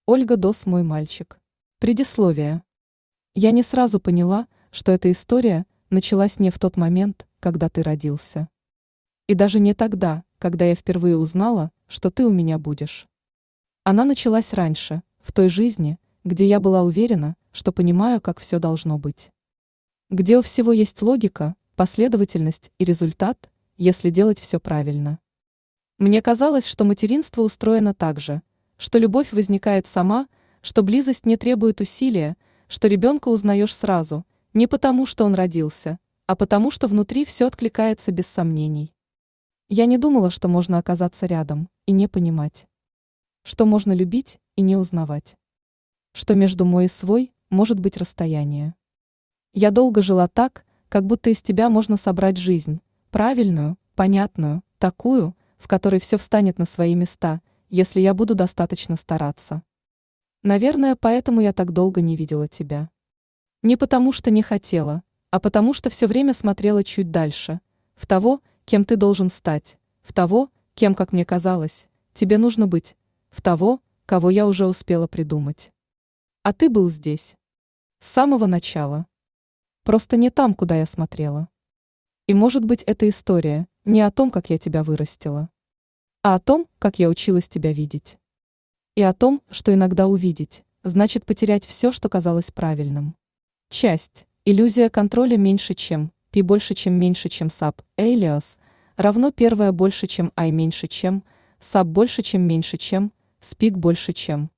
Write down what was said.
Ольга Дос мой мальчик. Предисловие. Я не сразу поняла, что эта история началась не в тот момент, когда ты родился. И даже не тогда, когда я впервые узнала, что ты у меня будешь. Она началась раньше, в той жизни, где я была уверена, что понимаю, как все должно быть. Где у всего есть логика, последовательность и результат, если делать все правильно. Мне казалось, что материнство устроено так же, что любовь возникает сама, что близость не требует усилия, что ребенка узнаешь сразу, не потому, что он родился, а потому, что внутри все откликается без сомнений. Я не думала, что можно оказаться рядом и не понимать, что можно любить и не узнавать, что между мой и свой может быть расстояние. Я долго жила так, как будто из тебя можно собрать жизнь, правильную, понятную, такую, в которой все встанет на свои места, если я буду достаточно стараться. Наверное, поэтому я так долго не видела тебя. Не потому что не хотела, а потому что все время смотрела чуть дальше, в того, кем ты должен стать, в того, кем, как мне казалось, тебе нужно быть, в того, кого я уже успела придумать. А ты был здесь. С самого начала. Просто не там, куда я смотрела. И может быть, эта история не о том, как я тебя вырастила, а о том, как я училась тебя видеть. И о том, что иногда увидеть значит потерять все, что казалось правильным. Часть. Иллюзия контроля меньше чем, пи больше чем меньше чем саб, элиас, равно первое больше чем ай меньше чем, саб больше чем меньше чем, спик больше чем.